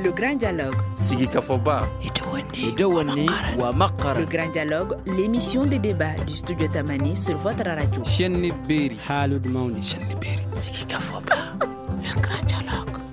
Le Grand Dialogue. Sigi Kafoba. Idawani wa Makara. Le Grand Dialogue, l'émission des débats du studio Tamani sur votre radio. Chenni Beri. Halud Mauni. Chenni Beri. Sigi Kafoba. Le Grand Dialogue.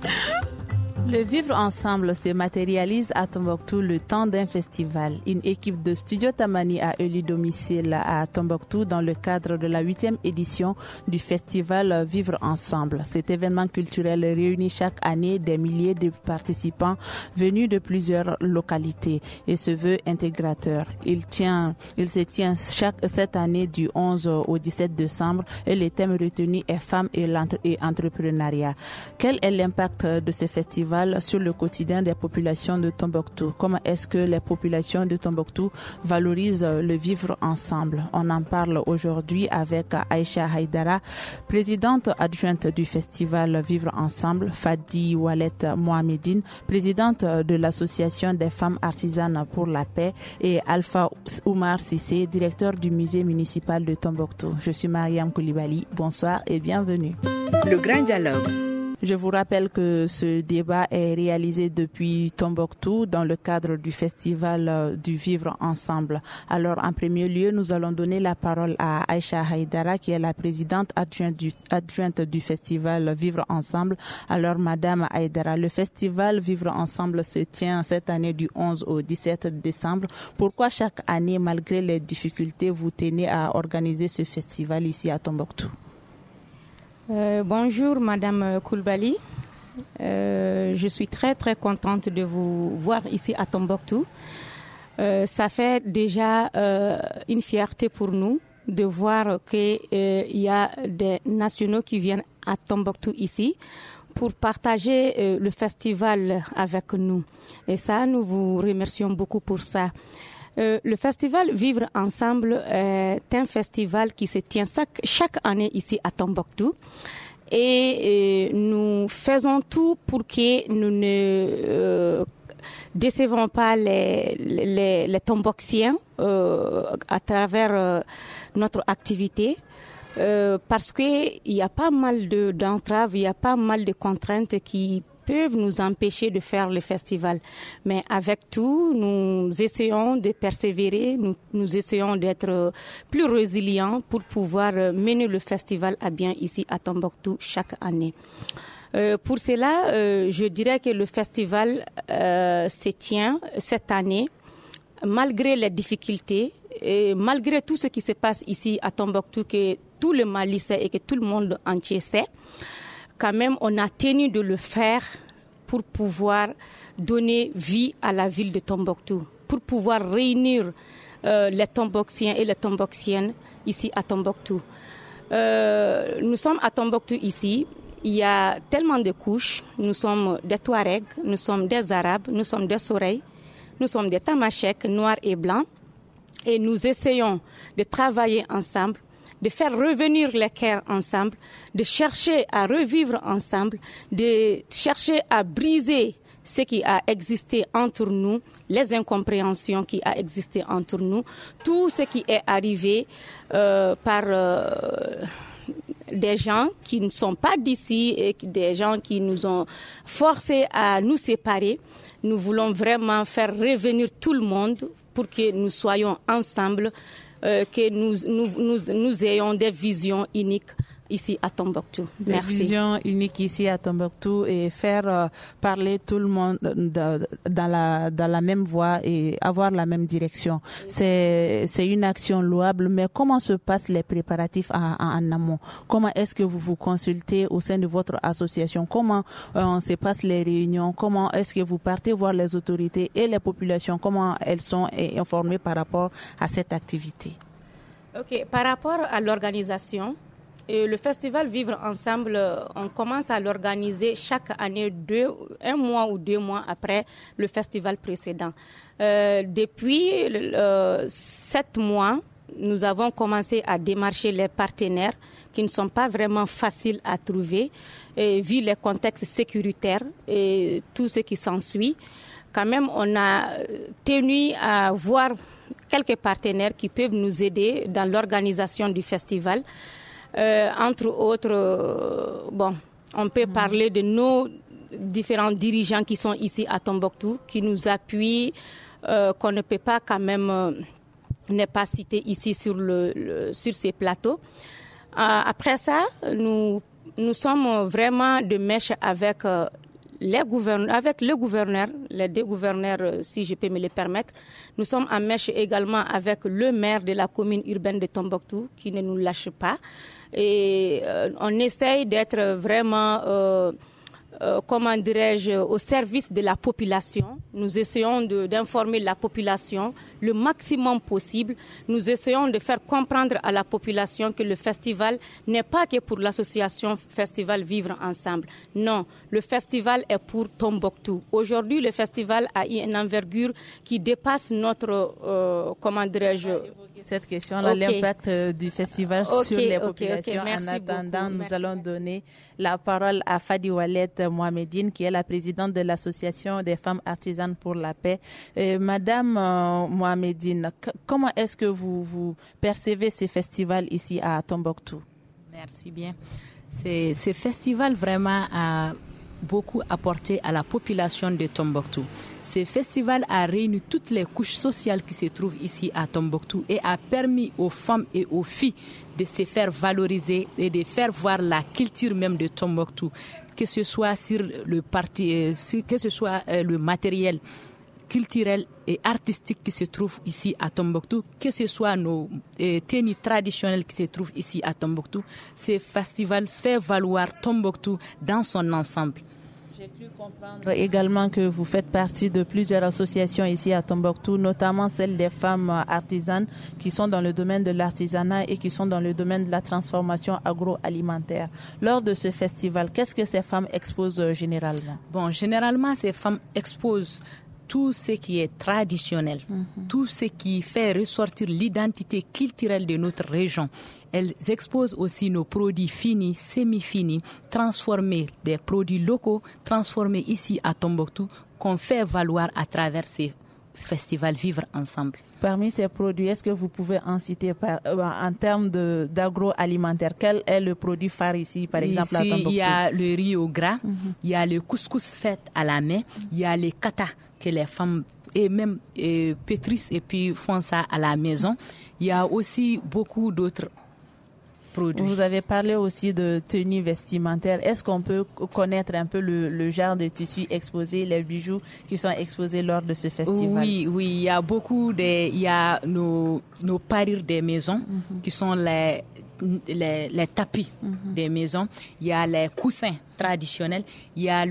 Le vivre ensemble se matérialise à Tombouctou le temps d'un festival. Une équipe de Studio Tamani a élu domicile à Tombouctou dans le cadre de la 8e édition du festival Vivre ensemble. Cet événement culturel réunit chaque année des milliers de participants venus de plusieurs localités et se veut intégrateur. Il se tient cette année du 11 au 17 décembre et le thème retenu est femmes et entrepreneuriat. Quel est l'impact de ce festival sur le quotidien des populations de Tombouctou? Comment est-ce que les populations de Tombouctou valorisent le vivre ensemble? On en parle aujourd'hui avec Aïcha Haïdara, présidente adjointe du festival Vivre ensemble, Fadi Walet Mohamedine, présidente de l'association des femmes artisanes pour la paix, et Alpha Oumar Sissé, directeur du musée municipal de Tombouctou. Je suis Mariam Koulibaly. Bonsoir et bienvenue. Le Grand Dialogue. Je vous rappelle que ce débat est réalisé depuis Tombouctou dans le cadre du festival du Vivre Ensemble. Alors, en premier lieu, nous allons donner la parole à Aïcha Haïdara, qui est la présidente adjointe du festival Vivre Ensemble. Alors, Madame Haïdara, le festival Vivre Ensemble se tient cette année du 11 au 17 décembre. Pourquoi chaque année, malgré les difficultés, vous tenez à organiser ce festival ici à Tombouctou? Bonjour Madame Koulibaly, je suis très contente de vous voir ici à Tombouctou. Ça fait déjà une fierté pour nous de voir qu'il y a des nationaux qui viennent à Tombouctou ici pour partager le festival avec nous. Et ça, nous vous remercions beaucoup pour ça. Le festival Vivre Ensemble est un festival qui se tient chaque année ici à Tombouctou et nous faisons tout pour que nous ne décevons pas les Tombouctiens à travers notre activité. Parce qu'il y a pas mal d'entraves, il y a pas mal de contraintes qui peuvent nous empêcher de faire le festival. Mais avec tout, nous essayons de persévérer, nous essayons d'être plus résilients pour pouvoir mener le festival à bien ici à Tombouctou chaque année. Pour cela, je dirais que le festival se tient cette année malgré les difficultés et malgré tout ce qui se passe ici à Tombouctou, que tout le Mali sait et que tout le monde entier sait. Quand même, on a tenu de le faire pour pouvoir donner vie à la ville de Tombouctou, pour pouvoir réunir les Tombouctiens et les Tombouctiennes ici à Tombouctou. Nous sommes à Tombouctou ici, il y a tellement de couches. Nous sommes des Touaregs, nous sommes des Arabes, nous sommes des Soreilles, nous sommes des Tamasheks, noirs et blancs. Et nous essayons de travailler ensemble, de faire revenir les cœurs ensemble, de chercher à revivre ensemble, de chercher à briser ce qui a existé entre nous, les incompréhensions qui a existé entre nous, tout ce qui est arrivé par des gens qui ne sont pas d'ici et des gens qui nous ont forcés à nous séparer. Nous voulons vraiment faire revenir tout le monde pour que nous soyons ensemble, que nous ayons des visions uniques ici à Tombouctou. Merci. Des visions uniques ici à Tombouctou et faire parler tout le monde dans la même voie et avoir la même direction. C'est une action louable, mais comment se passent les préparatifs en amont? Comment est-ce que vous vous consultez au sein de votre association? Comment se passent les réunions? Comment est-ce que vous partez voir les autorités et les populations? Comment elles sont informées par rapport à cette activité? Ok, par rapport à l'organisation, le festival Vivre Ensemble, on commence à l'organiser chaque année, un mois ou 2 mois après le festival précédent. Depuis 7 mois, nous avons commencé à démarcher les partenaires qui ne sont pas vraiment faciles à trouver, vu les contextes sécuritaires et tout ce qui s'ensuit. Quand même, on a tenu à voir quelques partenaires qui peuvent nous aider dans l'organisation du festival. Entre autres, on peut parler de nos différents dirigeants qui sont ici à Tombouctou, qui nous appuient, qu'on ne peut pas quand même ne pas citer ici sur ces plateaux. Après ça, nous sommes vraiment de mèche avec les gouverneurs, les deux gouverneurs, si je peux me le permettre. Nous sommes en mèche également avec le maire de la commune urbaine de Tombouctou, qui ne nous lâche pas. Et on essaye d'être vraiment, au service de la population. Nous essayons d'informer la population le maximum possible. Nous essayons de faire comprendre à la population que le festival n'est pas que pour l'association Festival Vivre Ensemble. Non, le festival est pour Tombouctou. Aujourd'hui, le festival a eu une envergure qui dépasse notre, cette question-là, l'impact du festival sur les populations. Merci en attendant, beaucoup. nous allons donner la parole à Fadi Oualet Mohamedine, qui est la présidente de l'Association des femmes artisanes pour la paix. Madame Mohamedine, comment est-ce que vous percevez ce festival ici à Tombouctou? Merci bien. Ce festival vraiment a beaucoup apporté à la population de Tombouctou. Ce festival a réuni toutes les couches sociales qui se trouvent ici à Tombouctou et a permis aux femmes et aux filles de se faire valoriser et de faire voir la culture même de Tombouctou, que ce soit sur le matériel culturel et artistique qui se trouve ici à Tombouctou, que ce soit nos tenues traditionnelles qui se trouvent ici à Tombouctou. Ce festival fait valoir Tombouctou dans son ensemble. J'ai cru comprendre également que vous faites partie de plusieurs associations ici à Tombouctou, notamment celle des femmes artisanes qui sont dans le domaine de l'artisanat et qui sont dans le domaine de la transformation agroalimentaire. Lors de ce festival, qu'est-ce que ces femmes exposent généralement? Bon, généralement, ces femmes exposent tout ce qui est traditionnel, tout ce qui fait ressortir l'identité culturelle de notre région. Elles exposent aussi nos produits finis, semi-finis, transformés, des produits locaux, transformés ici à Tombouctou, qu'on fait valoir à travers ces festivals Vivre Ensemble. Parmi ces produits, est-ce que vous pouvez en citer en termes d'agroalimentaire? Quel est le produit phare ici, par exemple, à Tombouctou? Il y a le riz au gras, il y a le couscous fait à la main, il y a les kata que les femmes et même pétrissent et puis font ça à la maison. Il y a aussi beaucoup d'autres produits. Vous avez parlé aussi de tenues vestimentaires. Est-ce qu'on peut connaître un peu le genre de tissus exposés, les bijoux qui sont exposés lors de ce festival? Oui, il y a beaucoup il y a nos parures des maisons qui sont les tapis des maisons. Il y a les coussins traditionnels. Il y a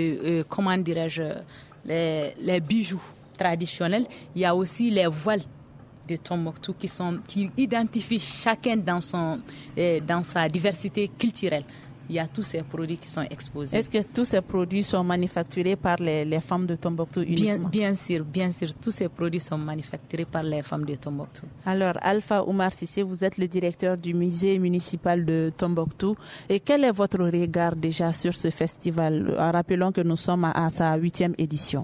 les bijoux traditionnels. Il y a aussi les voiles de Tombouctou qui identifient chacun dans sa diversité culturelle. Il y a tous ces produits qui sont exposés. Est-ce que tous ces produits sont manufacturés par les femmes de Tombouctou uniquement? Bien sûr, tous ces produits sont manufacturés par les femmes de Tombouctou. Alors, Alpha Oumar Sissé, vous êtes le directeur du musée municipal de Tombouctou. Et quel est votre regard déjà sur ce festival? Rappelons que nous sommes à sa 8e édition.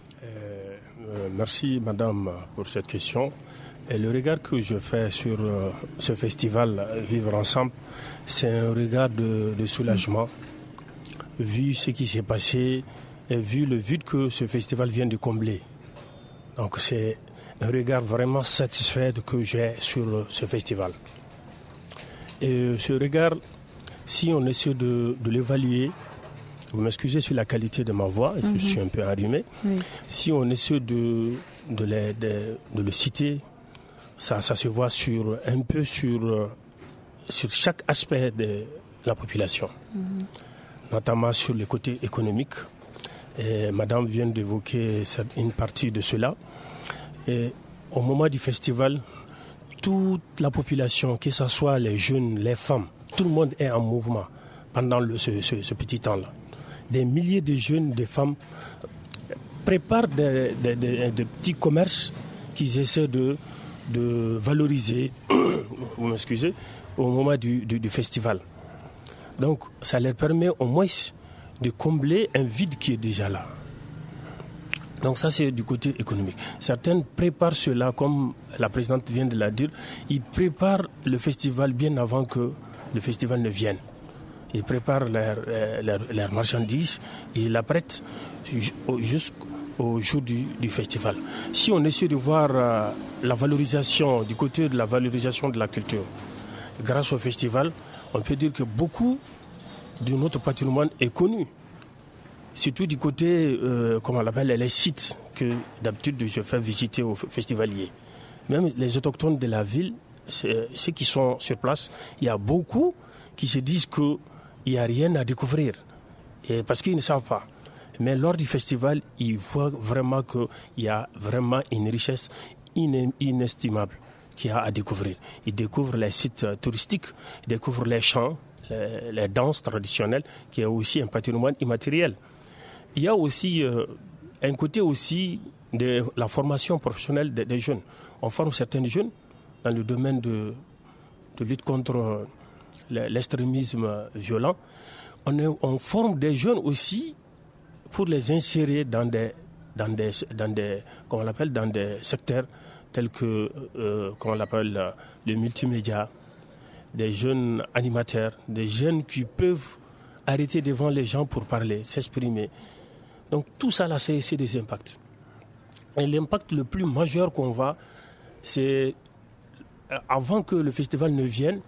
Merci, madame, pour cette question. Et le regard que je fais sur ce festival Vivre Ensemble, c'est un regard de soulagement, vu ce qui s'est passé et vu le vide que ce festival vient de combler. Donc c'est un regard vraiment satisfait que j'ai sur ce festival. Et ce regard, si on essaie de l'évaluer, vous m'excusez sur la qualité de ma voix, je suis un peu enrhumé. Si on essaie de le citer, ça se voit sur chaque aspect de la population, notamment sur le côté économique. Et madame vient d'évoquer une partie de cela. Et au moment du festival, toute la population, que ce soit les jeunes, les femmes, tout le monde est en mouvement pendant ce petit temps-là. Des milliers de jeunes, de femmes préparent des petits commerces qu'ils essaient de valoriser, vous m'excusez, au moment du festival. Donc, ça leur permet au moins de combler un vide qui est déjà là. Donc ça, c'est du côté économique. Certaines préparent cela, comme la présidente vient de la dire, ils préparent le festival bien avant que le festival ne vienne. Ils préparent leurs marchandises, ils la prêtent jusqu'au jour du festival. Si on essaie de voir la valorisation, du côté de la valorisation de la culture, grâce au festival, on peut dire que beaucoup de notre patrimoine est connu. Surtout du côté, comment on l'appelle, les sites que d'habitude je fais visiter aux festivaliers. Même les autochtones de la ville, ceux qui sont sur place, il y a beaucoup qui se disent qu'il n'y a rien à découvrir. Et parce qu'ils ne savent pas. Mais lors du festival, ils voient vraiment qu'il y a vraiment une richesse inestimable qu'il y a à découvrir. Ils découvrent les sites touristiques, ils découvrent les chants, les danses traditionnelles, qui est aussi un patrimoine immatériel. Il y a aussi un côté aussi de la formation professionnelle des jeunes. On forme certains jeunes dans le domaine de lutte contre l'extrémisme violent. On forme des jeunes aussi pour les insérer dans des comment on l'appelle, dans des secteurs tels que comment on l'appelle, le multimédia, des jeunes animateurs, des jeunes qui peuvent arrêter devant les gens pour parler, s'exprimer. Donc tout ça là, c'est des impacts. Et l'impact le plus majeur qu'on voit, c'est avant que le festival ne vienne,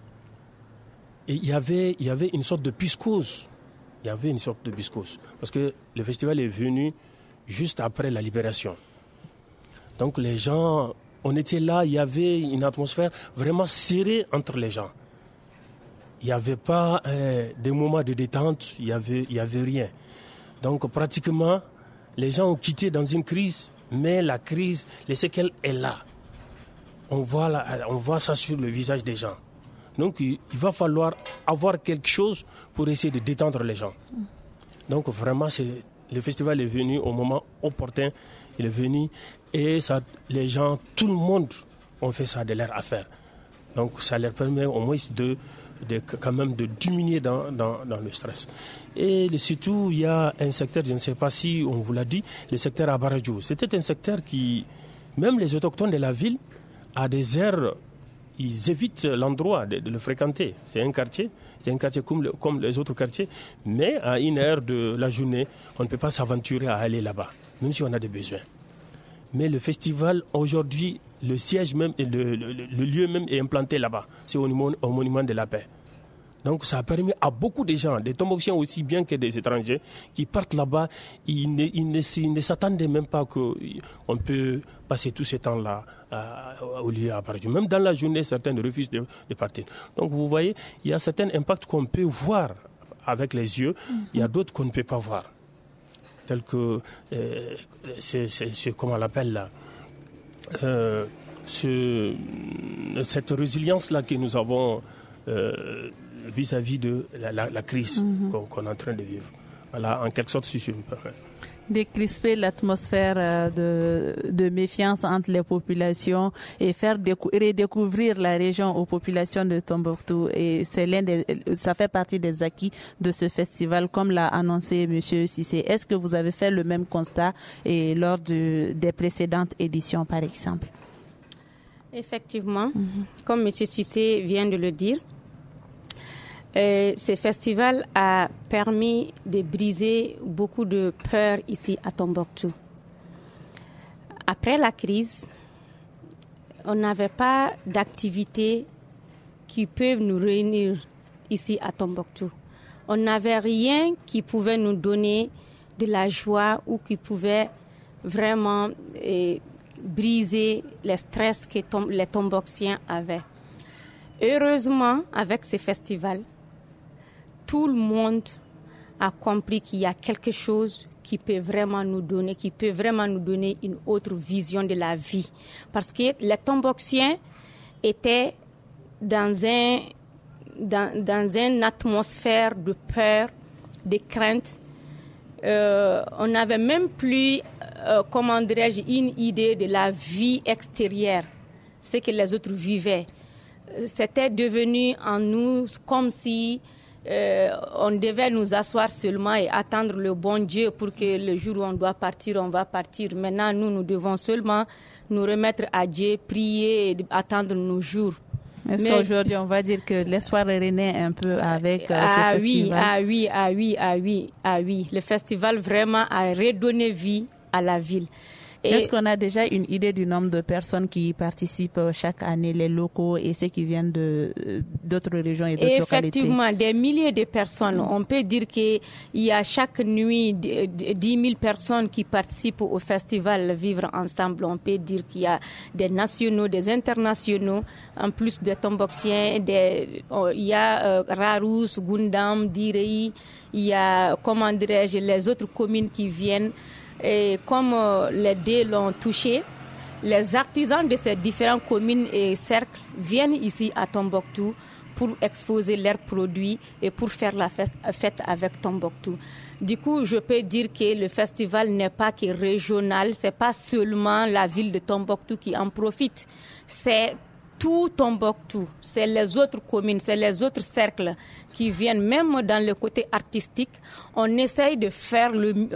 il y avait une sorte de psychose. Il y avait une sorte de psychose. Parce que le festival est venu juste après la libération. Donc les gens, on était là, il y avait une atmosphère vraiment serrée entre les gens. Il n'y avait pas des moments de détente, il y avait rien. Donc pratiquement, les gens ont quitté dans une crise, mais la crise, les séquelles est là. On voit ça sur le visage des gens. Donc il va falloir avoir quelque chose pour essayer de détendre les gens. Donc vraiment, le festival est venu au moment opportun. Il est venu et ça, les gens, tout le monde ont fait ça de leur affaire. Donc ça leur permet au moins quand même de diminuer dans le stress. Et surtout, il y a un secteur, je ne sais pas si on vous l'a dit, le secteur Abaradjou. C'était un secteur qui, même les autochtones de la ville, à des heures, ils évitent l'endroit de le fréquenter. C'est un quartier comme les autres quartiers, mais à une heure de la journée, on ne peut pas s'aventurer à aller là-bas, même si on a des besoins. Mais le festival, aujourd'hui, le siège même, et le lieu même est implanté là-bas. C'est au monument de la paix. Donc ça a permis à beaucoup de gens, des Tomboksiens aussi bien que des étrangers, qui partent là-bas, ils ne s'attendaient même pas qu'on peut passer tout ce temps-là au lieu à Paris. Même dans la journée, certains refusent de partir. Donc vous voyez, il y a certains impacts qu'on peut voir avec les yeux, il y a d'autres qu'on ne peut pas voir. Tels que, c'est comment on l'appelle là, cette résilience-là que nous avons vis-à-vis de la crise qu'on est en train de vivre. Voilà, en quelque sorte, si je me permets. Décrisper l'atmosphère de méfiance entre les populations et faire redécouvrir la région aux populations de Tombouctou. Et ça fait partie des acquis de ce festival, comme l'a annoncé M. Cissé. Est-ce que vous avez fait le même constat lors des précédentes éditions, par exemple? Effectivement, comme M. Cissé vient de le dire, ce festival a permis de briser beaucoup de peurs ici à Tombouctou. Après la crise, on n'avait pas d'activités qui peuvent nous réunir ici à Tombouctou. On n'avait rien qui pouvait nous donner de la joie ou qui pouvait vraiment briser les stress que les Tombouctiens avaient. Heureusement, avec ce festival, tout le monde a compris qu'il y a quelque chose qui peut vraiment nous donner une autre vision de la vie. Parce que les Tombouctiens étaient dans une atmosphère de peur, de crainte. On n'avait même plus, une idée de la vie extérieure, ce que les autres vivaient. C'était devenu en nous comme si on devait nous asseoir seulement et attendre le bon Dieu pour que le jour où on doit partir, on va partir. Maintenant, nous devons seulement nous remettre à Dieu, prier et attendre nos jours. Est-ce qu'aujourd'hui, on va dire que l'espoir est rené un peu avec ce festival? Oui. Le festival vraiment a redonné vie à la ville. Est-ce qu'on a déjà une idée du nombre de personnes qui participent chaque année, les locaux et ceux qui viennent d'autres régions et d'autres localités? Effectivement, des milliers de personnes. On peut dire qu'il y a chaque nuit 10 000 personnes qui participent au festival Vivre Ensemble. On peut dire qu'il y a des nationaux, des internationaux, en plus des tomboxiens. Il y a Rarous, Gundam, Direi. Il y a, comment dirais-je, les autres communes qui viennent. Et comme les dés l'ont touché, les artisans de ces différentes communes et cercles viennent ici à Tombouctou pour exposer leurs produits et pour faire la fête avec Tombouctou. Du coup, je peux dire que le festival n'est pas que régional, c'est pas seulement la ville de Tombouctou qui en profite, c'est tout Tombouctou, c'est les autres communes, c'est les autres cercles qui viennent, même dans le côté artistique. On essaye de faire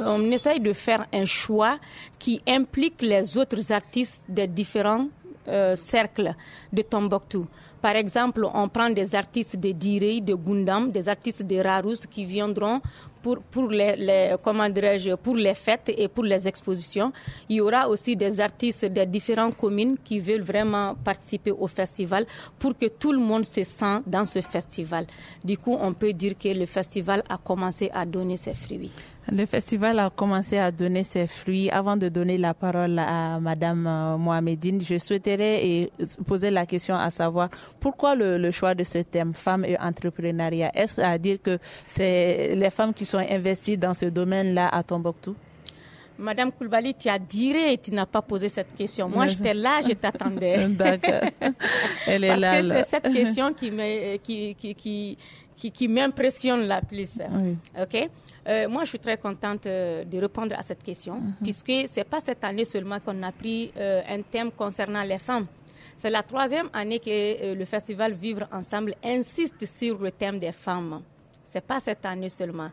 un choix qui implique les autres artistes des différents cercles de Tombouctou. Par exemple, on prend des artistes de Direi, de Gundam, des artistes de Rarous qui viendront pour les fêtes et pour les expositions. Il y aura aussi des artistes des différentes communes qui veulent vraiment participer au festival pour que tout le monde se sente dans ce festival. Du coup, on peut dire que le festival a commencé à donner ses fruits. Le festival a commencé à donner ses fruits. Avant de donner la parole à Madame Mohamedine, je souhaiterais poser la question à savoir pourquoi le choix de ce thème femmes et entrepreneuriat. Est-ce à dire que c'est les femmes qui sont investies dans ce domaine-là à Tombouctou? Madame Koulibaly, tu as diré et tu n'as pas posé cette question. Moi, j'étais là, je t'attendais. D'accord. Elle est Parce là. que c'est cette question qui m'impressionne la plus. Oui. Ok. Moi, je suis très contente de répondre à cette question, puisque c'est pas cette année seulement qu'on a pris un thème concernant les femmes. C'est la 3e année que le festival Vivre Ensemble insiste sur le thème des femmes. C'est pas cette année seulement.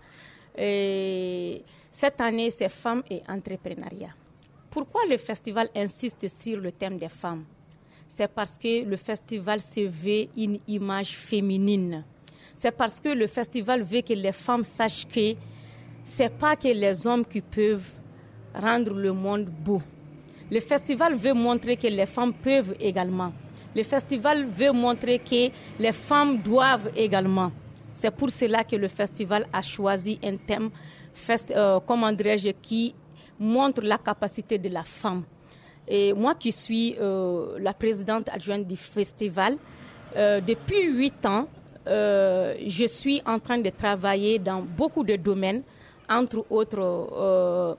Cette année, c'est femmes et entrepreneuriat. Pourquoi le festival insiste sur le thème des femmes? C'est parce que le festival se veut une image féminine. C'est parce que le festival veut que les femmes sachent que c'est pas que les hommes qui peuvent rendre le monde beau. Le festival veut montrer que les femmes peuvent également. Le festival veut montrer que les femmes doivent également. C'est pour cela que le festival a choisi un thème, qui montre la capacité de la femme. Et moi qui suis la présidente adjointe du festival, depuis 8 ans, je suis en train de travailler dans beaucoup de domaines, entre autres,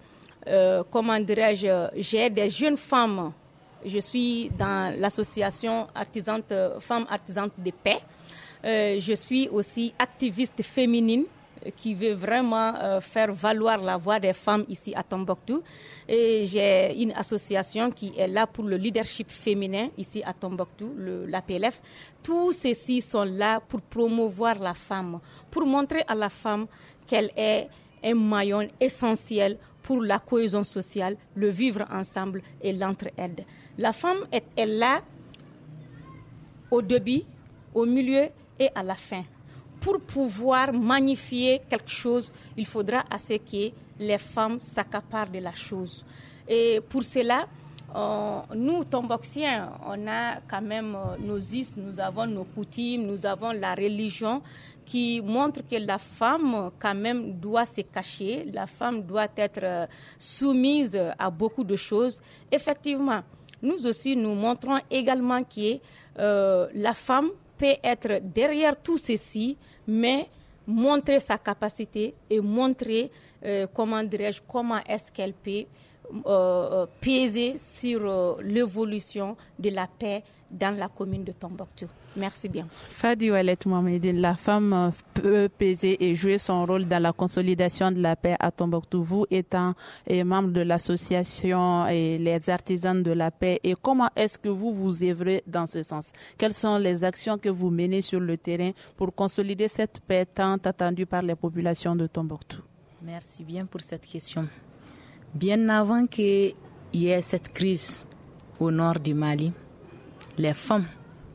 j'ai des jeunes femmes. Je suis dans l'association Femmes Artisantes de Paix. Je suis aussi activiste féminine qui veut vraiment faire valoir la voix des femmes ici à Tombouctou. Et j'ai une association qui est là pour le leadership féminin ici à Tombouctou, l'APLF. Tous ceux-ci sont là pour promouvoir la femme, pour montrer à la femme qu'elle est un maillon essentiel pour la cohésion sociale, le vivre ensemble et l'entraide. La femme est là au début, au milieu et à la fin. Pour pouvoir magnifier quelque chose, il faudra assez que les femmes s'accaparent de la chose. Et pour cela, nous, Tombouctiens, on a quand même nos us, nous avons nos coutumes, nous avons la religion qui montre que la femme, quand même, doit se cacher. La femme doit être soumise à beaucoup de choses. Effectivement, nous aussi, nous montrons également que la femme peut être derrière tout ceci, mais montrer sa capacité et montrer, comment est-ce qu'elle peut peser sur l'évolution de la paix dans la commune de Tombouctou. Merci bien. Fadi Ouellet Mohamedine, la femme peut peser et jouer son rôle dans la consolidation de la paix à Tombouctou. Vous étant membre de l'association et les artisans de la paix, et comment est-ce que vous œuvrez dans ce sens? Quelles sont les actions que vous menez sur le terrain pour consolider cette paix tant attendue par les populations de Tombouctou? Merci bien pour cette question. Bien avant qu'il y ait cette crise au nord du Mali, les femmes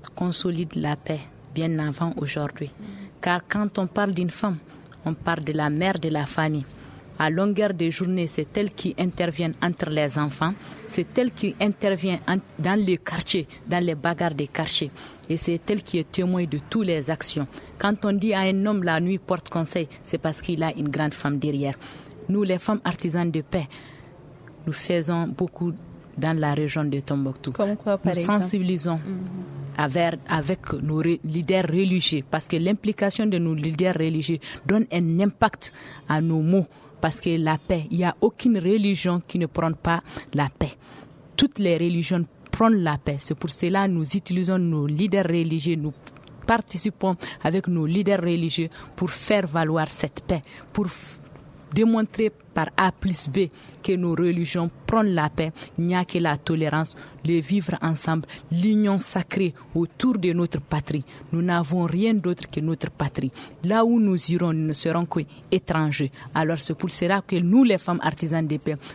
consolide la paix bien avant aujourd'hui. Car quand on parle d'une femme, on parle de la mère de la famille. À longueur de journée, c'est elle qui intervient entre les enfants, c'est elle qui intervient dans les quartiers, dans les bagarres des quartiers. Et c'est elle qui est témoin de toutes les actions. Quand on dit à un homme la nuit porte conseil, c'est parce qu'il a une grande femme derrière. Nous, les femmes artisanes de paix, nous faisons beaucoup dans la région de Tombouctou. Comme quoi, par exemple? Nous sensibilisons avec nos leaders religieux, parce que l'implication de nos leaders religieux donne un impact à nos mots. Parce que la paix, il n'y a aucune religion qui ne prenne pas la paix. Toutes les religions prennent la paix. C'est pour cela que nous utilisons nos leaders religieux, nous participons avec nos leaders religieux pour faire valoir cette paix, pour démontrer par A plus B que nos religions prennent la paix, il n'y a que la tolérance, le vivre ensemble, l'union sacrée autour de notre patrie. Nous n'avons rien d'autre que notre patrie. Là où nous irons, nous ne serons qu'étrangers. Alors c'est pour cela que nous, les femmes artisanes de paix,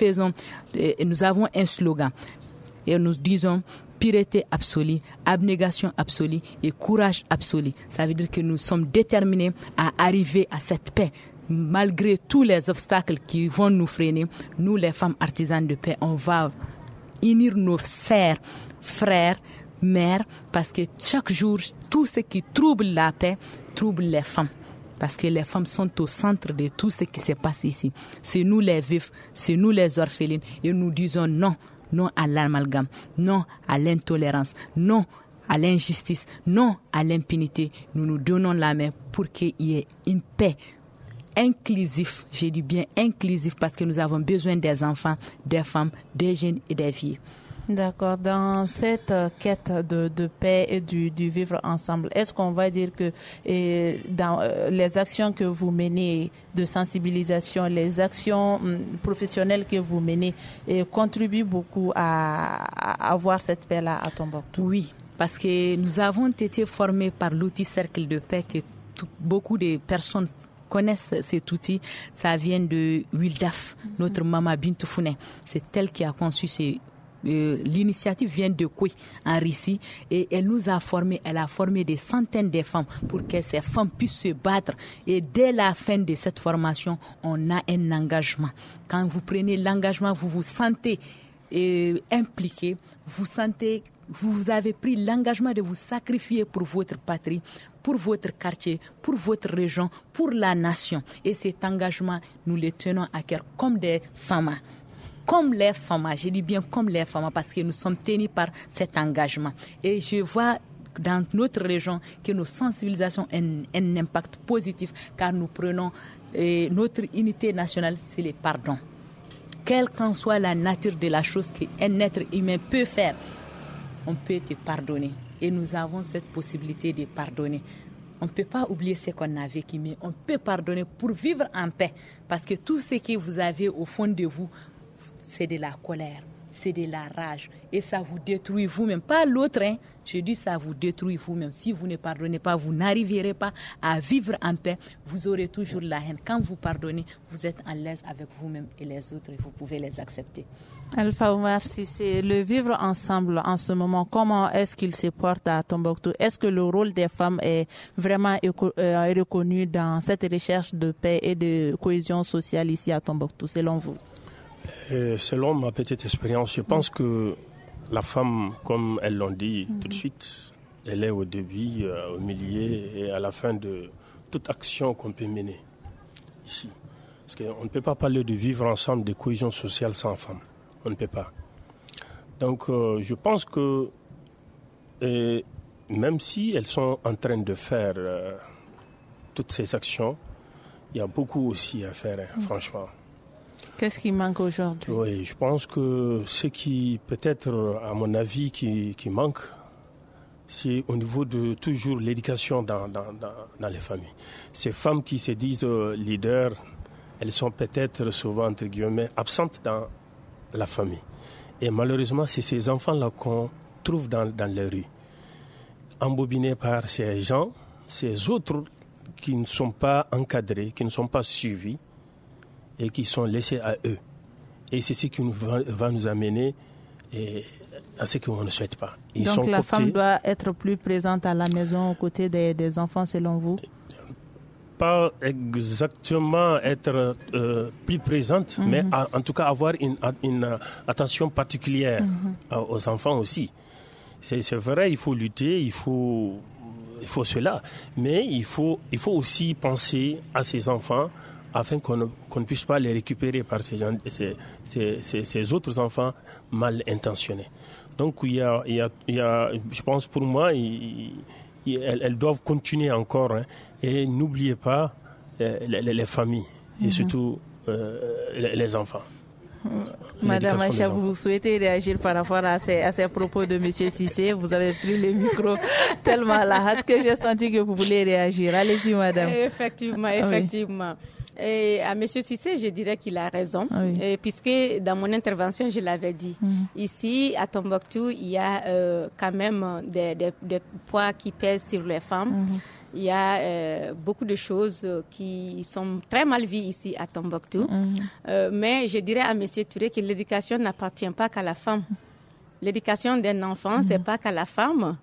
nous avons un slogan et nous disons pureté absolue, abnégation absolue et courage absolu. Ça veut dire que nous sommes déterminés à arriver à cette paix. Malgré tous les obstacles qui vont nous freiner, nous les femmes artisanes de paix, on va unir nos sœurs, frères, mères, parce que chaque jour, tout ce qui trouble la paix, trouble les femmes. Parce que les femmes sont au centre de tout ce qui se passe ici. C'est nous les veuves, c'est nous les orphelines, et nous disons non à l'amalgame, non à l'intolérance, non à l'injustice, non à l'impunité. Nous nous donnons la main pour qu'il y ait une paix inclusif, j'ai dit bien inclusif, parce que nous avons besoin des enfants, des femmes, des jeunes et des vieux. D'accord. Dans cette quête de paix et du vivre ensemble, est-ce qu'on va dire que dans les actions que vous menez de sensibilisation, les actions professionnelles que vous menez contribuent beaucoup à avoir cette paix-là à Tombouctou? Oui, parce que nous avons été formés par l'outil Cercle de paix que beaucoup de personnes connaissent cet outil. Ça vient de Wildaf, notre maman Bintou Founé. C'est elle qui a conçu l'initiative vient de Kouy en Russie et elle nous a formés, elle a formé des centaines de femmes pour que ces femmes puissent se battre, et dès la fin de cette formation on a un engagement. Quand vous prenez l'engagement, vous vous sentez impliqué, vous avez pris l'engagement de vous sacrifier pour votre patrie, pour votre quartier, pour votre région, pour la nation. Et cet engagement, nous le tenons à cœur comme des femmes. Comme les femmes, je dis bien comme les femmes, parce que nous sommes tenus par cet engagement. Et je vois dans notre région que nos sensibilisations ont un impact positif, car nous prenons notre unité nationale, c'est le pardon. Quelle qu'en soit la nature de la chose qu'un être humain peut faire, on peut te pardonner. Et nous avons cette possibilité de pardonner. On ne peut pas oublier ce qu'on a vécu, mais on peut pardonner pour vivre en paix. Parce que tout ce que vous avez au fond de vous, c'est de la colère, c'est de la rage. Et ça vous détruit vous-même. Pas l'autre, hein. Je dis ça vous détruit vous-même. Si vous ne pardonnez pas, vous n'arriverez pas à vivre en paix. Vous aurez toujours la haine. Quand vous pardonnez, vous êtes en l'aise avec vous-même et les autres, et vous pouvez les accepter. Alpha Oumar, si c'est le vivre ensemble en ce moment, comment est-ce qu'il se porte à Tombouctou? Est-ce que le rôle des femmes est vraiment reconnu dans cette recherche de paix et de cohésion sociale ici à Tombouctou, selon vous? Selon ma petite expérience, je pense que la femme, comme elles l'ont dit tout de suite, elle est au début, au milieu et à la fin de toute action qu'on peut mener ici. Parce qu'on ne peut pas parler de vivre ensemble, de cohésion sociale sans femme. On ne peut pas. Donc je pense que même si elles sont en train de faire toutes ces actions, il y a beaucoup aussi à faire, franchement. Qu'est-ce qui manque aujourd'hui? Oui, je pense que ce qui peut-être, à mon avis, qui manque, c'est au niveau de toujours l'éducation dans les familles. Ces femmes qui se disent leaders, elles sont peut-être souvent, entre guillemets, absentes dans la famille. Et malheureusement, c'est ces enfants-là qu'on trouve dans les rues, embobinés par ces gens, ces autres qui ne sont pas encadrés, qui ne sont pas suivis et qui sont laissés à eux. Et c'est ce qui va nous amener à ce qu'on ne souhaite pas. Donc la femme doit être plus présente à la maison aux côtés des enfants, selon vous? Pas exactement être plus présente, mais en tout cas avoir une attention particulière aux enfants aussi. C'est vrai, il faut lutter, il faut cela, mais il faut aussi penser à ces enfants afin qu'on ne puisse pas les récupérer par ces autres enfants mal intentionnés. Donc il y a je pense pour moi, elles doivent continuer encore, hein, et n'oubliez pas les familles et surtout les enfants. Madame Aïcha, vous souhaitez réagir par rapport à ces propos de M. Cissé? Vous avez pris le micro tellement à la hâte que j'ai senti que vous voulez réagir. Allez-y, madame. Effectivement. Et à M. Cissé, je dirais qu'il a raison, puisque dans mon intervention, je l'avais dit. Ici, à Tombouctou, il y a quand même des poids qui pèsent sur les femmes. Il y a beaucoup de choses qui sont très mal vues ici à Tombouctou. Mais je dirais à M. Touré que l'éducation n'appartient pas qu'à la femme. L'éducation d'un enfant, c'est pas qu'à la femme.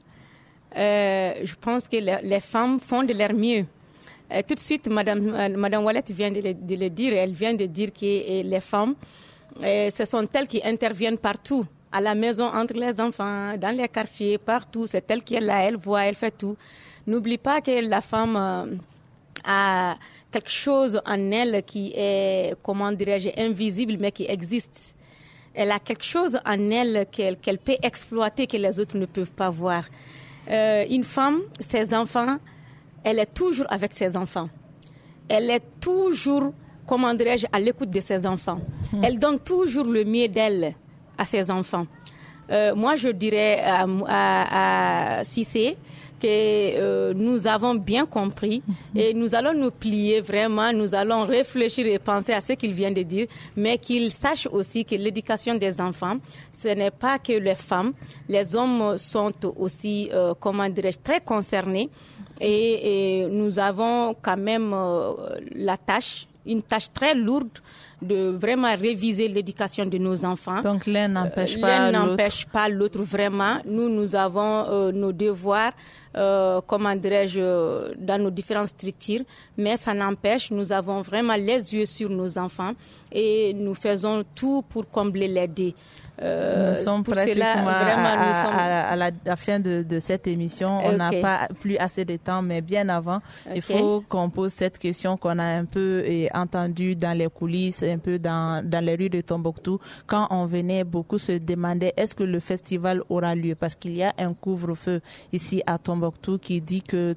Je pense que les femmes font de leur mieux. Tout de suite, Madame Wallet vient de le dire. Elle vient de dire que les femmes, ce sont elles qui interviennent partout. À la maison, entre les enfants, dans les quartiers, partout. C'est elle qui est là, elle voit, elle fait tout. N'oublie pas que la femme a quelque chose en elle qui est, comment dirais-je, invisible, mais qui existe. Elle a quelque chose en elle qu'elle peut exploiter, que les autres ne peuvent pas voir. Une femme, ses enfants, elle est toujours avec ses enfants. Elle est toujours, comment dirais-je, à l'écoute de ses enfants. Elle donne toujours le mieux d'elle à ses enfants. Moi, je dirais à Cissé que nous avons bien compris et nous allons nous plier vraiment, nous allons réfléchir et penser à ce qu'il vient de dire, mais qu'il sache aussi que l'éducation des enfants, ce n'est pas que les femmes, les hommes sont aussi, comment dirais-je, très concernés et nous avons quand même une tâche très lourde de vraiment réviser l'éducation de nos enfants. Donc l'un n'empêche pas l'autre vraiment. Nous avons nos devoirs, comment dirais-je, dans nos différentes structures, mais ça n'empêche, nous avons vraiment les yeux sur nos enfants et nous faisons tout pour combler les dés. Nous sommes pratiquement à la fin de cette émission. On n'a pas plus assez de temps, mais bien avant, il faut qu'on pose cette question qu'on a un peu entendue dans les coulisses, un peu dans les rues de Tombouctou. Quand on venait, beaucoup se demandaient est-ce que le festival aura lieu? Parce qu'il y a un couvre-feu ici à Tombouctou qui dit que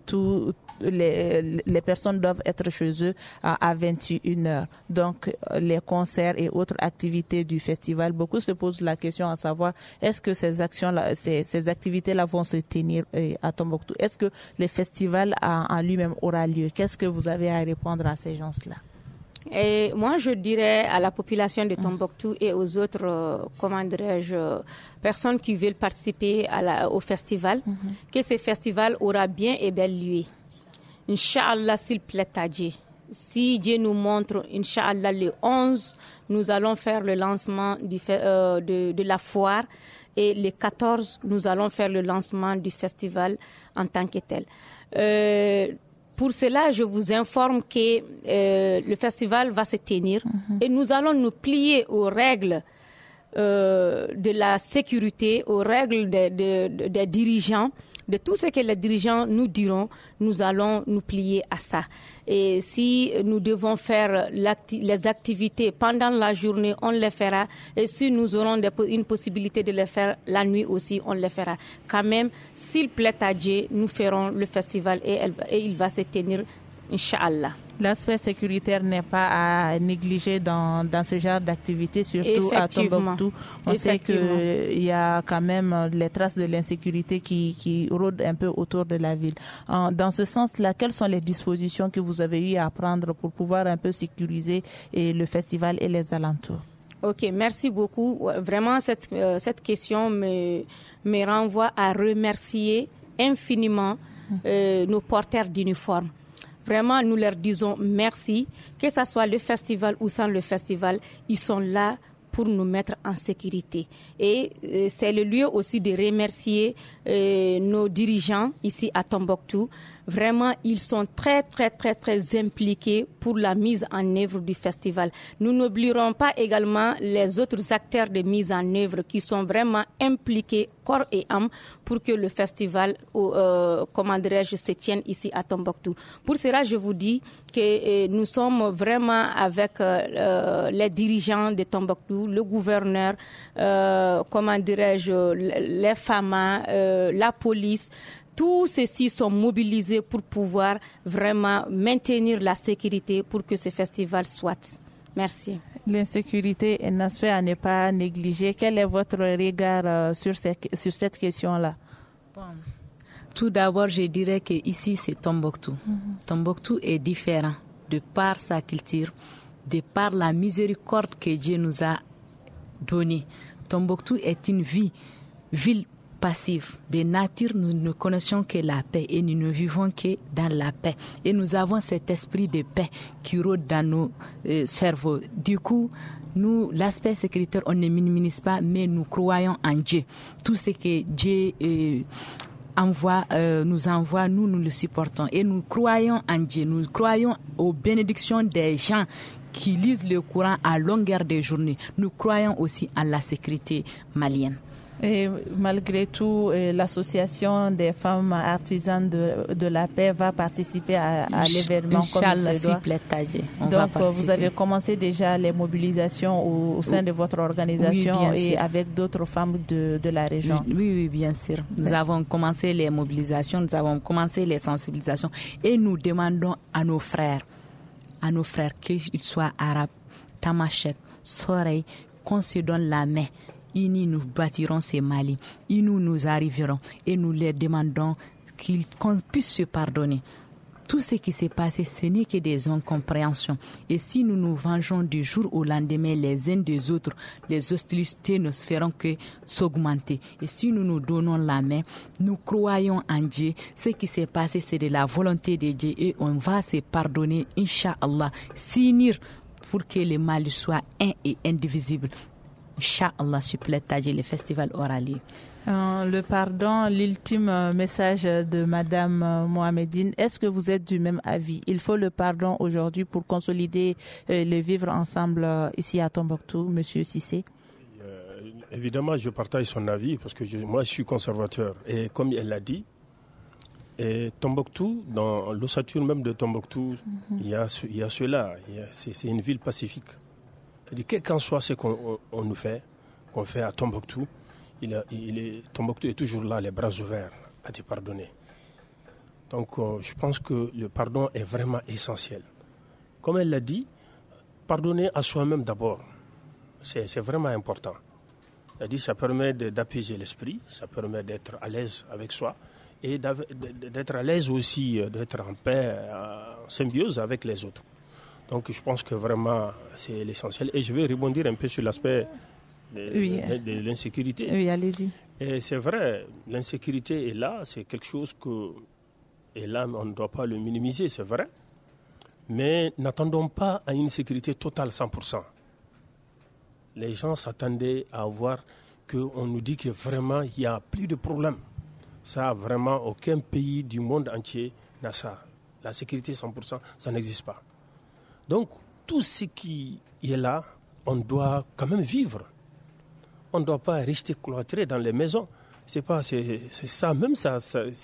les personnes doivent être chez eux à 21h. Donc, les concerts et autres activités du festival, beaucoup se posent la question à savoir est-ce que ces actions-là, ces activités-là vont se tenir à Tombouctou? Est-ce que le festival en lui-même aura lieu? Qu'est-ce que vous avez à répondre à ces gens-là? Et moi, je dirais à la population de Tombouctou et aux autres, comment dirais-je, personnes qui veulent participer au festival, que ce festival aura bien et bel lieu. Inch'Allah, s'il plaît à Dieu. Si Dieu nous montre, Inch'Allah, le 11, nous allons faire le lancement de la foire et le 14, nous allons faire le lancement du festival en tant que tel. Pour cela, je vous informe que le festival va se tenir et nous allons nous plier aux règles de la sécurité, aux règles des dirigeants. De tout ce que les dirigeants nous diront, nous allons nous plier à ça. Et si nous devons faire les activités pendant la journée, on les fera. Et si nous aurons une possibilité de les faire la nuit aussi, on les fera. Quand même, s'il plaît à Dieu, nous ferons le festival et il va se tenir, Inch'Allah. L'aspect sécuritaire n'est pas à négliger dans ce genre d'activité, surtout à Tombouctou. On sait qu'il y a quand même les traces de l'insécurité qui rôdent un peu autour de la ville. Dans ce sens-là, quelles sont les dispositions que vous avez eu à prendre pour pouvoir un peu sécuriser le festival et les alentours? Ok, merci beaucoup. Vraiment, cette question me renvoie à remercier infiniment nos porteurs d'uniformes. Vraiment, nous leur disons merci, que ce soit le festival ou sans le festival, ils sont là pour nous mettre en sécurité. Et c'est le lieu aussi de remercier nos dirigeants ici à Tombouctou. Vraiment, ils sont très, très, très, très impliqués pour la mise en œuvre du festival. Nous n'oublierons pas également les autres acteurs de mise en œuvre qui sont vraiment impliqués corps et âme pour que le festival, se tienne ici à Tombouctou. Pour cela, je vous dis que nous sommes vraiment avec les dirigeants de Tombouctou, le gouverneur, les FAMA, la police. Tous ceux-ci sont mobilisés pour pouvoir vraiment maintenir la sécurité pour que ce festival soit. Merci. L'insécurité est un aspect à ne pas négliger. Quel est votre regard sur cette question-là? Bon. Tout d'abord, je dirais qu'ici, c'est Tombouctou. Tombouctou est différent de par sa culture, de par la miséricorde que Dieu nous a donnée. Tombouctou est une ville passive. De nature, nous ne connaissons que la paix et nous ne vivons que dans la paix. Et nous avons cet esprit de paix qui rôde dans nos cerveaux. Du coup, nous, l'aspect sécuritaire, on ne minimise pas, mais nous croyons en Dieu. Tout ce que Dieu nous envoie, nous le supportons. Et nous croyons en Dieu. Nous croyons aux bénédictions des gens qui lisent le Coran à longueur de journée. Nous croyons aussi en la sécurité malienne. Et malgré tout, l'association des femmes artisanes de la paix va participer à l'événement comme il se doit. Donc, vous avez commencé déjà les mobilisations au sein de votre organisation et avec d'autres femmes de la région. Oui, bien sûr. Nous avons commencé les mobilisations, nous avons commencé les sensibilisations et nous demandons à nos frères qu'ils soient arabes, tamashek, sorey, qu'on se donne la main. Unis, nous bâtirons ces Mali. Unis, nous arriverons et nous leur demandons qu'on puisse se pardonner. Tout ce qui s'est passé, ce n'est que des incompréhensions. Et si nous nous vengeons du jour au lendemain les uns des autres, les hostilités ne feront que s'augmenter. Et si nous nous donnons la main, nous croyons en Dieu. Ce qui s'est passé, c'est de la volonté de Dieu et on va se pardonner, Inch'Allah, s'unir pour que le Mali soit un et indivisible. Inch'Allah, le festival aura lieu. Le pardon, l'ultime message de Madame Mohamedine, est-ce que vous êtes du même avis? Il faut le pardon aujourd'hui pour consolider le vivre ensemble ici à Tombouctou, Monsieur Cissé? Évidemment, je partage son avis parce que moi je suis conservateur. Et comme elle l'a dit, Tombouctou, dans l'ossature même de Tombouctou, il y a cela. C'est une ville pacifique. Quel qu'en soit ce qu'on fait à Tombouctou, Tombouctou est toujours là, les bras ouverts, à te pardonner. Donc je pense que le pardon est vraiment essentiel. Comme elle l'a dit, pardonner à soi-même d'abord, c'est vraiment important. Elle dit, ça permet d'apaiser l'esprit, ça permet d'être à l'aise avec soi et d'être à l'aise aussi, d'être en paix, en symbiose avec les autres. Donc je pense que vraiment c'est l'essentiel. Et je vais rebondir un peu sur l'aspect de l'insécurité. Oui, allez-y. Et c'est vrai, l'insécurité est là, c'est quelque chose et là on ne doit pas le minimiser, c'est vrai. Mais n'attendons pas à une sécurité totale 100%. Les gens s'attendaient à voir qu'on nous dit que vraiment il n'y a plus de problème. Ça, vraiment, aucun pays du monde entier n'a ça. La sécurité 100%, ça n'existe pas. Donc, tout ce qui est là, on doit quand même vivre. On ne doit pas rester cloîtré dans les maisons. C'est ça, même ça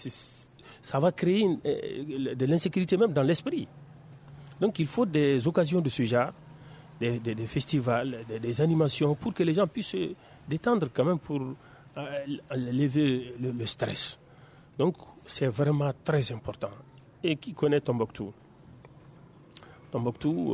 va créer de l'insécurité même dans l'esprit. Donc, il faut des occasions de ce genre, des festivals, des animations, pour que les gens puissent se détendre quand même pour lever le stress. Donc, c'est vraiment très important. Et qui connaît Tombouctou? Tombouctou,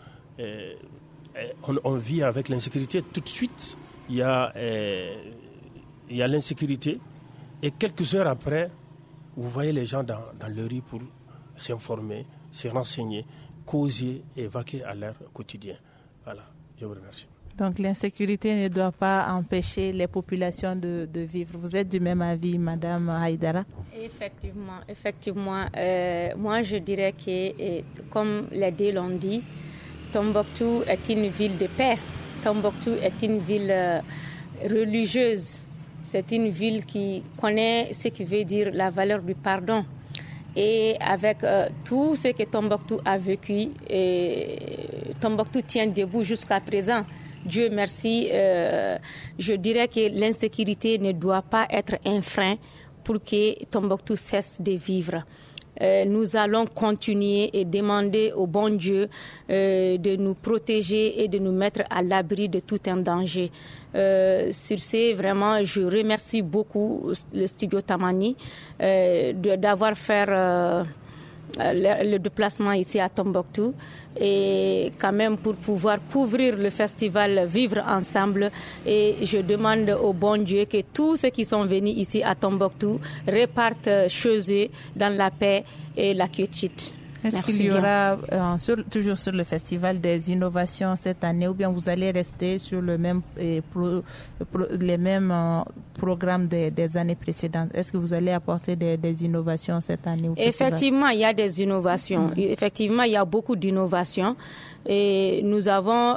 on vit avec l'insécurité. Tout de suite, il y a l'insécurité. Et quelques heures après, vous voyez les gens dans le rue pour s'informer, se renseigner, causer et vaquer à leur quotidien. Voilà, je vous remercie. Donc l'insécurité ne doit pas empêcher les populations de vivre. Vous êtes du même avis, Madame Haïdara? Effectivement. Moi, je dirais que, comme les deux l'ont dit, Tombouctou est une ville de paix. Tombouctou est une ville religieuse. C'est une ville qui connaît ce qui veut dire la valeur du pardon. Et avec tout ce que Tombouctou a vécu, Tombouctou tient debout jusqu'à présent. Dieu merci. Je dirais que l'insécurité ne doit pas être un frein pour que Tombouctou cesse de vivre. Nous allons continuer et demander au bon Dieu de nous protéger et de nous mettre à l'abri de tout un danger. Sur ce, vraiment, je remercie beaucoup le studio Tamani d'avoir fait le déplacement ici à Tombouctou et quand même pour pouvoir couvrir le festival Vivre Ensemble. Et je demande au bon Dieu que tous ceux qui sont venus ici à Tombouctou repartent chez eux dans la paix et la quiétude. Est-ce qu'il y aura toujours sur le festival des innovations cette année ou bien vous allez rester sur le même les mêmes programmes des années précédentes? Est-ce que vous allez apporter des innovations cette année au festival? Effectivement, il y a des innovations. Effectivement, il y a beaucoup d'innovations. Et nous avons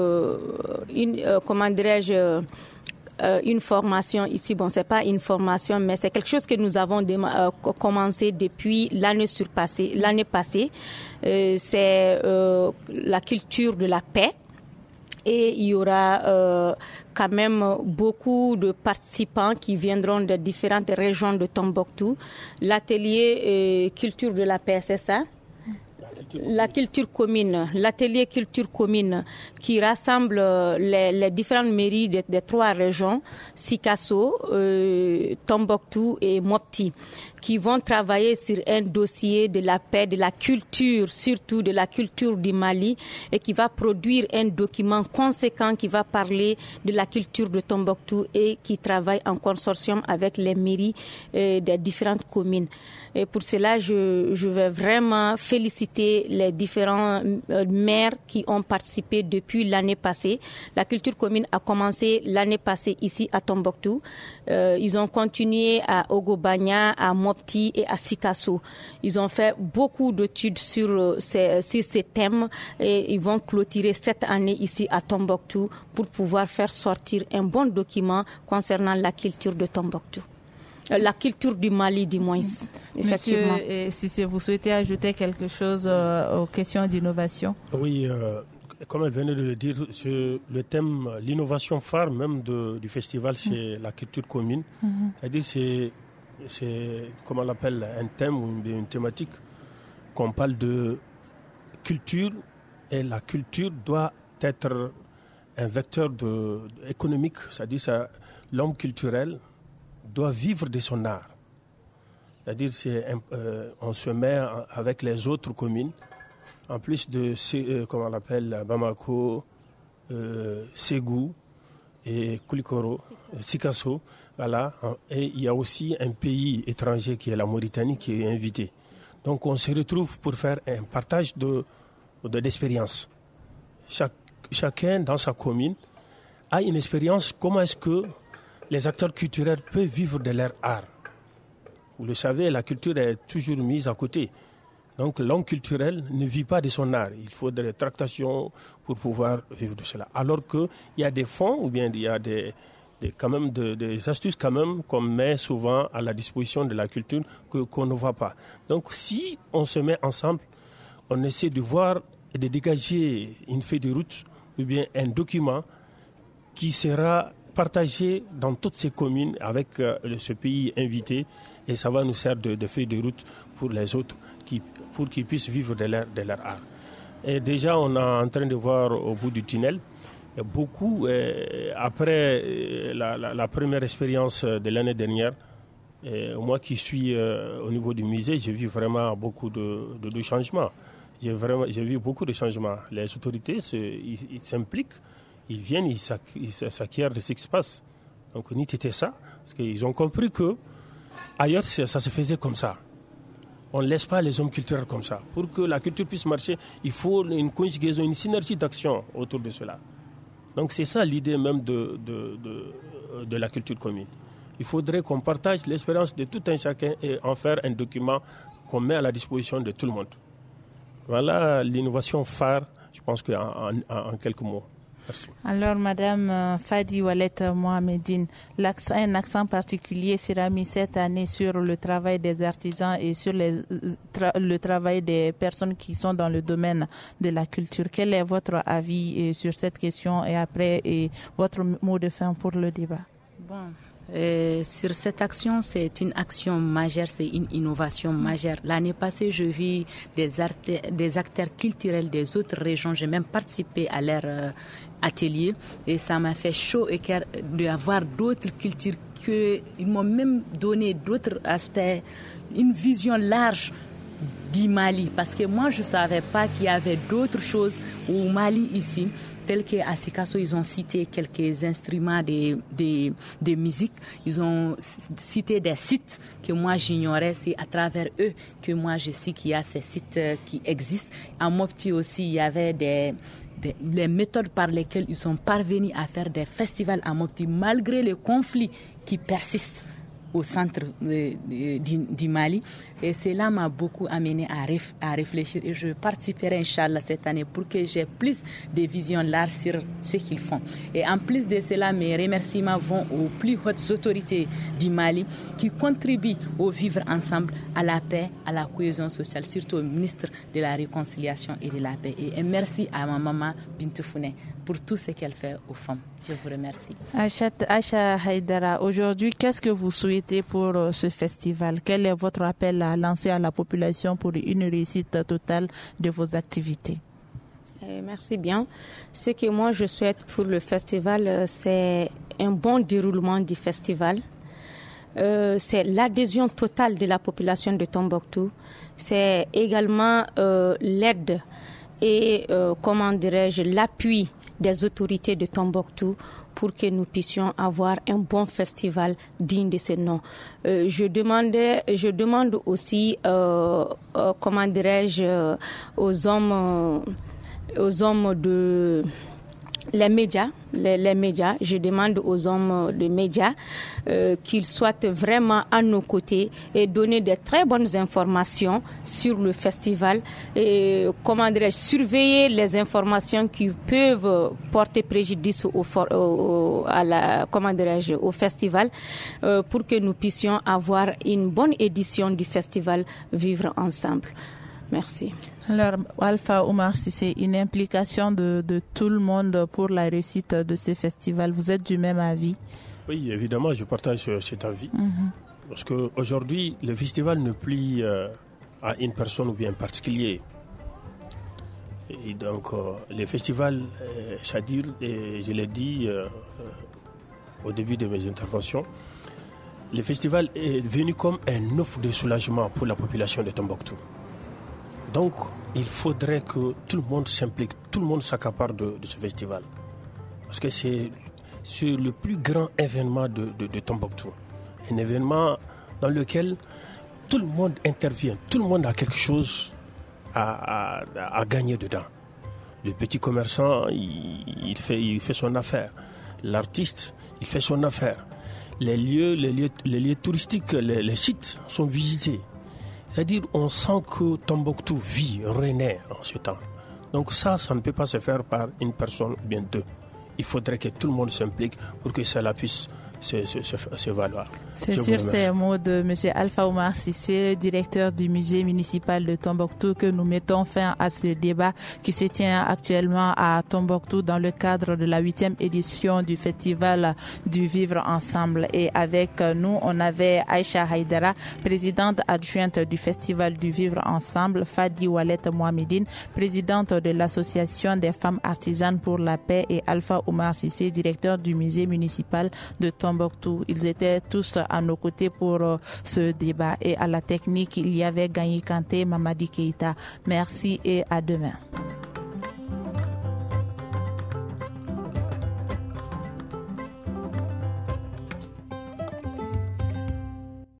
une formation ici. Bon, c'est pas une formation, mais c'est quelque chose que nous avons commencé depuis l'année passée. C'est la culture de la paix. Et il y aura quand même beaucoup de participants qui viendront de différentes régions de Tombouctou. L'atelier culture de la paix, c'est ça? La culture commune, l'atelier culture commune qui rassemble les différentes mairies des 3 régions, Sikasso, Tombouctou et Mopti, qui vont travailler sur un dossier de la paix, de la culture, surtout de la culture du Mali, et qui va produire un document conséquent qui va parler de la culture de Tombouctou et qui travaille en consortium avec les mairies des différentes communes. Et pour cela, je vais vraiment féliciter les différents maires qui ont participé depuis l'année passée. La culture commune a commencé l'année passée ici à Tombouctou. Ils ont continué à Ogobanya, à Mopti et à Sikasso. Ils ont fait beaucoup d'études sur ces thèmes et ils vont clôturer cette année ici à Tombouctou pour pouvoir faire sortir un bon document concernant la culture de Tombouctou. La culture du Mali, du moins, effectivement. Monsieur, si vous souhaitez ajouter quelque chose aux questions d'innovation. Oui, comme elle venait de le dire, le thème, l'innovation phare même du festival, c'est la culture commune. C'est-à-dire, c'est, comment on l'appelle, un thème ou une thématique qu'on parle de culture, et la culture doit être un vecteur économique, c'est-à-dire l'homme culturel doit vivre de son art. C'est-à-dire on se met avec les autres communes, en plus de, comment on l'appelle, Bamako, Ségou et Koulikoro, Sikasso, voilà. Et il y a aussi un pays étranger qui est la Mauritanie qui est invité. Donc on se retrouve pour faire un partage d'expériences. Chacun dans sa commune a une expérience. Comment est-ce que les acteurs culturels peuvent vivre de leur art? Vous le savez, la culture est toujours mise à côté. Donc l'homme culturel ne vit pas de son art. Il faut des tractations pour pouvoir vivre de cela. Alors qu'il y a des fonds ou bien il y a quand même des astuces quand même qu'on met souvent à la disposition de la culture qu'on ne voit pas. Donc si on se met ensemble, on essaie de voir et de dégager une feuille de route ou bien un document qui sera partagé dans toutes ces communes avec ce pays invité, et ça va nous servir de feuille de route pour les autres pour qu'ils puissent vivre de leur art. Et déjà, on est en train de voir au bout du tunnel beaucoup, après la première expérience de l'année dernière, moi qui suis au niveau du musée, j'ai vu vraiment beaucoup de changements. J'ai vu beaucoup de changements. Les autorités ils s'impliquent. Ils viennent, ils s'acquièrent de ce qui se passe. Donc, on était ça, parce qu'ils ont compris que ailleurs, ça se faisait comme ça. On ne laisse pas les hommes culturels comme ça. Pour que la culture puisse marcher, il faut une conjugaison, une synergie d'action autour de cela. Donc, c'est ça l'idée même de la culture commune. Il faudrait qu'on partage l'expérience de tout un chacun et en faire un document qu'on met à la disposition de tout le monde. Voilà l'innovation phare, je pense qu'en quelques mots. Merci. Alors, Madame Fadi Ouellet Mohamedine, un accent particulier sera mis cette année sur le travail des artisans et sur le travail des personnes qui sont dans le domaine de la culture. Quel est votre avis sur cette question et après votre mot de fin pour le débat? Sur cette action, c'est une action majeure, c'est une innovation majeure. L'année passée, je vis des acteurs culturels des autres régions. J'ai même participé à leur atelier et ça m'a fait chaud et cœur d'avoir d'autres cultures ils m'ont même donné d'autres aspects, une vision large du Mali, parce que moi je ne savais pas qu'il y avait d'autres choses au Mali ici, telles qu'à Sikasso, ils ont cité quelques instruments de musique, ils ont cité des sites que moi j'ignorais, c'est à travers eux que moi je sais qu'il y a ces sites qui existent. À Mopti aussi, il y avait les méthodes par lesquelles ils sont parvenus à faire des festivals à Mopti, malgré les conflits qui persistent au centre du Mali. Et cela m'a beaucoup amené à réfléchir. Et je participerai, Inch'Allah, cette année pour que j'ai plus de visions larges sur ce qu'ils font. Et en plus de cela, mes remerciements vont aux plus hautes autorités du Mali qui contribuent au vivre ensemble, à la paix, à la cohésion sociale, surtout au ministre de la Réconciliation et de la Paix. Et merci à ma maman Bintou Founé pour tout ce qu'elle fait aux femmes. Je vous remercie. Aïcha Haïdara, aujourd'hui, qu'est-ce que vous souhaitez pour ce festival? Quel est votre appel à lancer à la population pour une réussite totale de vos activités? Merci bien. Ce que moi je souhaite pour le festival, c'est un bon déroulement du festival. C'est l'adhésion totale de la population de Tombouctou. C'est également l'aide et, l'appui des autorités de Tombouctou pour que nous puissions avoir un bon festival digne de ce nom. Je demande aussi, aux hommes de les médias, je demande aux hommes de médias qu'ils soient vraiment à nos côtés et donner de très bonnes informations sur le festival et surveiller les informations qui peuvent porter préjudice au festival pour que nous puissions avoir une bonne édition du festival Vivre Ensemble. Merci. Alors, Alpha Oumar, si c'est une implication de tout le monde pour la réussite de ce festival, vous êtes du même avis? Oui, évidemment, je partage cet avis. Parce qu'aujourd'hui, le festival ne plie à une personne ou bien un particulier. Et donc, les festivals, c'est-à-dire, et je l'ai dit au début de mes interventions, le festival est venu comme un offre de soulagement pour la population de Tombouctou. Donc, il faudrait que tout le monde s'implique, tout le monde s'accapare de ce festival. Parce que c'est le plus grand événement de Tombouctou. Un événement dans lequel tout le monde intervient, tout le monde a quelque chose à gagner dedans. Le petit commerçant, il fait son affaire. L'artiste, il fait son affaire. Les lieux touristiques, les sites sont visités. C'est-à-dire, on sent que Tombouctou vit, renaît en ce temps. Donc ça ne peut pas se faire par une personne ou bien deux. Il faudrait que tout le monde s'implique pour que cela puisse se valoir. C'est sur ces mots de M. Alpha Oumar Cissé, directeur du musée municipal de Tombouctou, que nous mettons fin à ce débat qui se tient actuellement à Tombouctou dans le cadre de la 8e édition du festival du Vivre Ensemble. Et avec nous, on avait Aïcha Haïdara, présidente adjointe du festival du Vivre Ensemble, Fadi Ouellet Mohamedine, présidente de l'association des femmes artisanes pour la paix, et Alpha Oumar Cissé, directeur du musée municipal de Tombouctou. Ils étaient tous à nos côtés pour ce débat. Et à la technique, il y avait Gagny Kanté, Mamadi Keïta. Merci et à demain.